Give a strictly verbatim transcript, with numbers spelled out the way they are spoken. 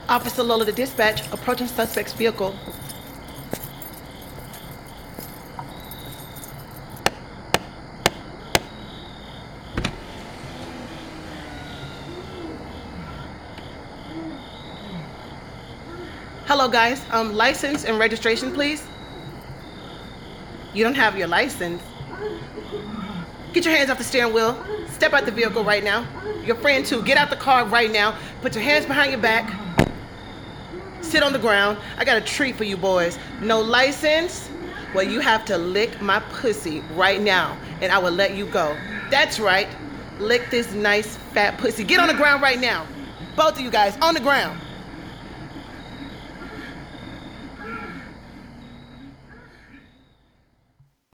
Officer Lola to dispatch, approaching suspect's vehicle. Hello guys, um, license and registration please. You don't have your license. Get your hands off the steering wheel. Step out the vehicle right now. Your friend too, get out the car right now. Put your hands behind your back. Sit on the ground. I got a treat for you boys. No license? Well, you have to lick my pussy right now and I will let you go. That's right. Lick this nice fat pussy. Get on the ground right now. Both of you guys, on the ground.